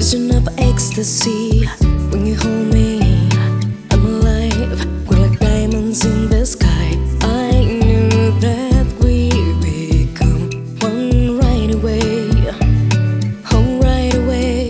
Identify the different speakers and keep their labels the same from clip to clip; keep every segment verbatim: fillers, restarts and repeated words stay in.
Speaker 1: vision of ecstasy. When you hold me, I'm alive. We're like diamonds in the sky. I knew that we'd become one right away. Oh, right away.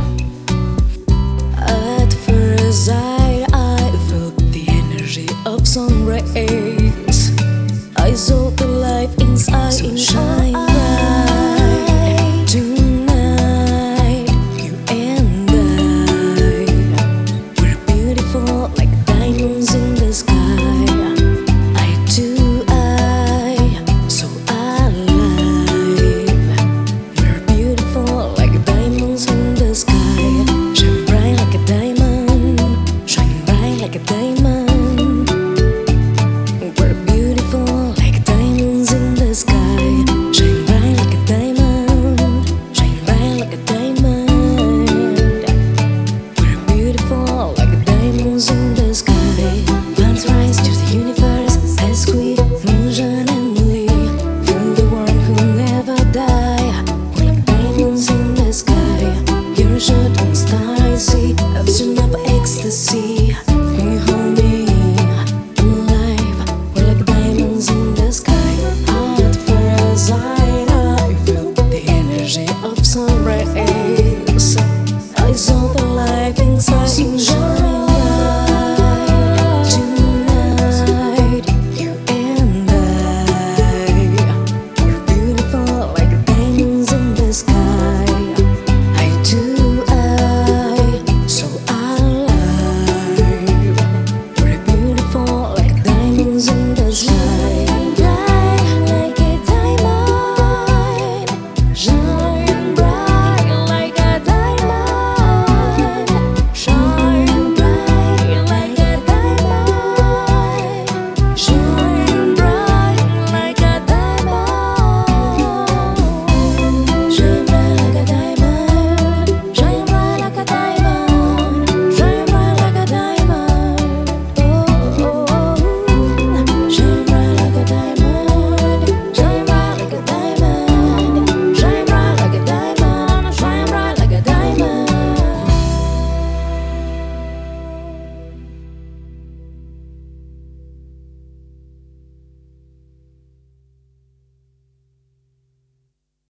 Speaker 1: At first sight, I felt the energy of sun rays. I saw the life inside. So shine bright tonight, you and I. We're beautiful like diamonds in the sky. Eye to eye, so alive. We're beautiful like diamonds in the sky. Shine bright like a diamond, shine bright like a diamond. We're beautiful like diamonds in the sky. Shine bright like a diamond, shine bright like a diamond. We're beautiful like diamonds in the sky. Planets rise to the universe as we moonshine and believe. Feel the warmth who'll never die. We're like diamonds in the sky. You're a shooting star I see, a vision of ecstasy. When you hold me, I'm alive. We're like diamonds in the sky. At first sight, I feel the energy of sun rays.